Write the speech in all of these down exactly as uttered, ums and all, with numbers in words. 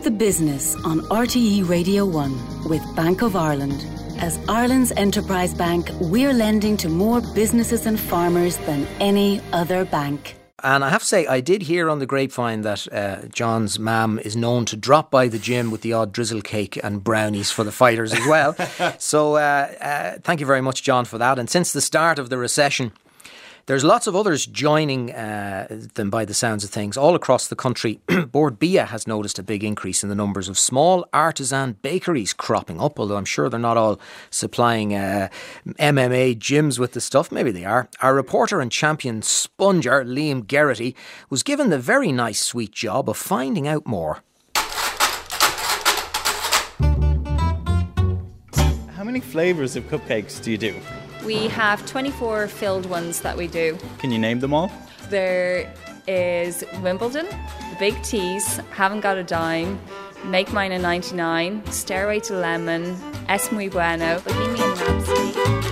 The Business on R T E Radio one with Bank of Ireland. As Ireland's enterprise bank, we're lending to more businesses and farmers than any other bank. And I have to say, I did hear on the grapevine that uh, John's mam is known to drop by the gym with the odd drizzle cake and brownies for the fighters as well. So uh, uh, thank you very much, John, for that. And since the start of the recession, there's lots of others joining uh, them by the sounds of things. All across the country, Bord Bia has noticed a big increase in the numbers of small artisan bakeries cropping up, although I'm sure they're not all supplying uh, M M A gyms with the stuff. Maybe they are. Our reporter and champion sponger, Liam Geraghty, was given the very nice sweet job of finding out more. How many flavours of cupcakes do you do? We have twenty-four filled ones that we do. Can you name them all? There is Wimbledon, the Big Teas, Haven't Got a Dime, Make Mine a ninety-nine, Stairway to Lemon, Es Muy Bueno, Bohemian Rhapsody.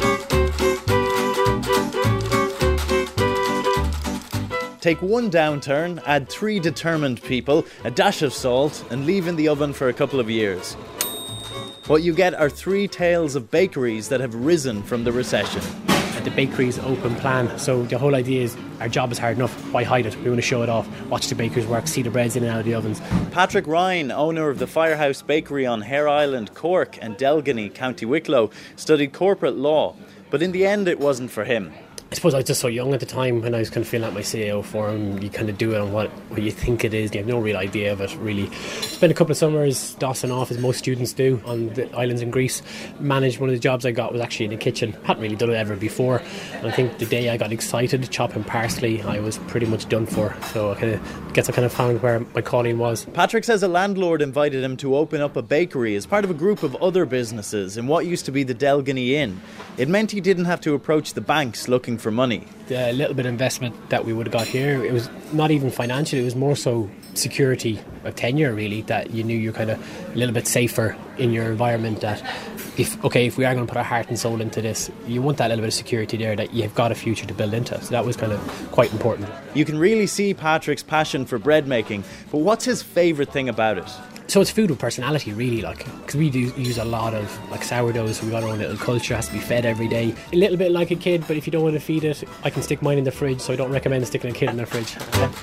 Take one downturn, add three determined people, a dash of salt, and leave in the oven for a couple of years. What you get are three tales of bakeries that have risen from the recession. The bakery's open plan, so the whole idea is our job is hard enough, why hide it? We want to show it off, watch the bakers work, see the breads in and out of the ovens. Patrick Ryan, owner of the Firehouse Bakery on Hare Island, Cork and Delgany, County Wicklow, studied corporate law, but in the end it wasn't for him. I suppose I was just so young at the time when I was kind of filling out my C A O form. You kind of do it on what, what you think it is. You have no real idea of it, really. Spent a couple of summers dossing off, as most students do, on the islands in Greece. Managed one of the jobs I got was actually in the kitchen. Hadn't really done it ever before. And I think the day I got excited chopping parsley, I was pretty much done for. So I kind of guess I kind of found where my calling was. Patrick says a landlord invited him to open up a bakery as part of a group of other businesses in what used to be the Delgany Inn. It meant he didn't have to approach the banks looking for money. The little bit of investment that we would have got here, it was not even financial, it was more so security of tenure, really, that you knew you're kind of a little bit safer in your environment, that if, okay, if we are going to put our heart and soul into this, you want that little bit of security there, that you've got a future to build into. So that was kind of quite important. You can really see Patrick's passion for bread making, but what's his favourite thing about it? So it's food with personality, really, like, because we do use a lot of like sourdoughs. We've got our own little culture, has to be fed every day. A little bit like a kid, but if you don't want to feed it, I can stick mine in the fridge, so I don't recommend sticking a kid in the fridge.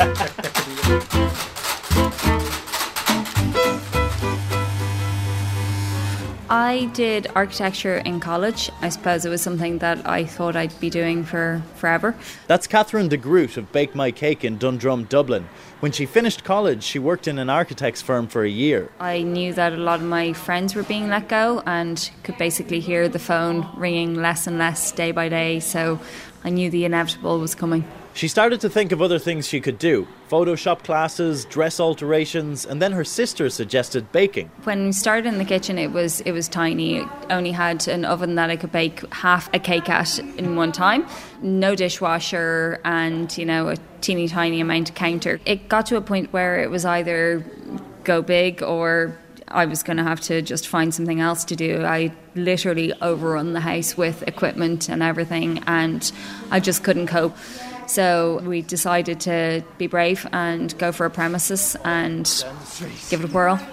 I did architecture in college. I suppose it was something that I thought I'd be doing for forever. That's Catherine de Groot of Bake My Cake in Dundrum, Dublin. When she finished college, she worked in an architect's firm for a year. I knew that a lot of my friends were being let go and could basically hear the phone ringing less and less day by day, so I knew the inevitable was coming. She started to think of other things she could do. Photoshop classes, dress alterations, and then her sister suggested baking. When we started in the kitchen, it was it was tiny. It only had an oven that I could bake half a cake at in one time. No dishwasher and, you know, a teeny tiny amount of counter. It got to a point where it was either go big or I was going to have to just find something else to do. I literally overrun the house with equipment and everything, and I just couldn't cope. So we decided to be brave and go for a premises and give it a whirl.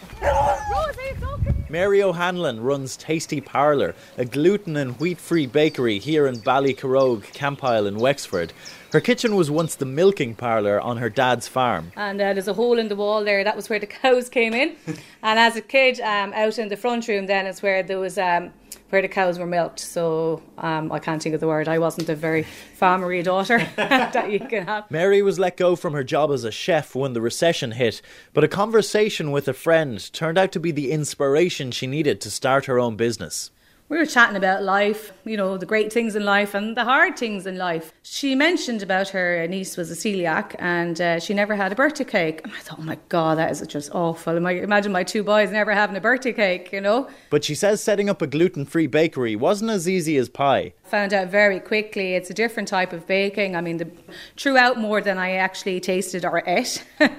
Mary O'Hanlon runs Tasty Parlour, a gluten and wheat-free bakery here in Ballycarrogue, Campile in Wexford. Her kitchen was once the milking parlour on her dad's farm. And uh, there's a hole in the wall there, that was where the cows came in. And as a kid, um, out in the front room then is where there was... Um, where the cows were milked, so um, I can't think of the word. I wasn't a very farmery daughter that you can have. Mary was let go from her job as a chef when the recession hit, but a conversation with a friend turned out to be the inspiration she needed to start her own business. We were chatting about life, you know, the great things in life and the hard things in life. She mentioned about her niece was a celiac and uh, she never had a birthday cake. And I thought, oh my God, that is just awful. Imagine my two boys never having a birthday cake, you know. But she says setting up a gluten-free bakery wasn't as easy as pie. Found out very quickly it's a different type of baking. I mean, the, threw out more than I actually tasted or ate.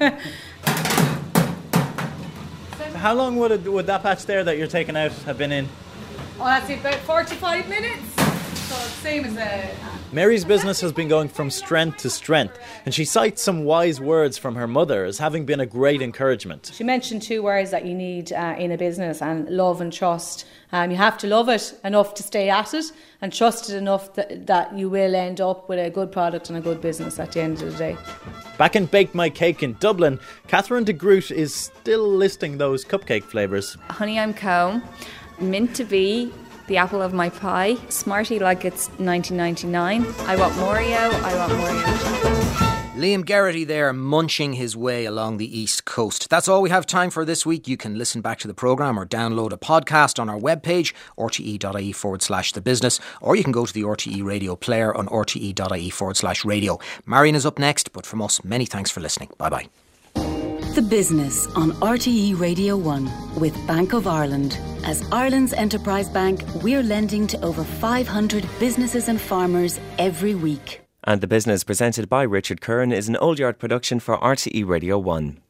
How long would, it, would that batch there that you're taking out have been in? Oh, that's about forty-five minutes. So it's the same as a... Mary's business has been going from strength to strength, and she cites some wise words from her mother as having been a great encouragement. She mentioned two words that you need uh, in a business, and love and trust. Um, you have to love it enough to stay at it, and trust it enough that, that you will end up with a good product and a good business at the end of the day. Back in Bake My Cake in Dublin, Catherine de Groot is still listing those cupcake flavours. Honey I'm Comb, mint to be, the apple of my pie, Smarty like it's nineteen ninety-nine. I want Moreo, I want Moreo. Liam Geraghty there, munching his way along the East Coast. That's all we have time for this week. You can listen back to the programme or download a podcast on our webpage, rte.ie forward slash the business, or you can go to the R T E radio player on rte.ie forward slash radio. Marion is up next, but from us, many thanks for listening. Bye-bye. The Business on R T E Radio one with Bank of Ireland. As Ireland's enterprise bank, we're lending to over five hundred businesses and farmers every week. And The Business, presented by Richard Curran, is an Old Yard production for R T E Radio one.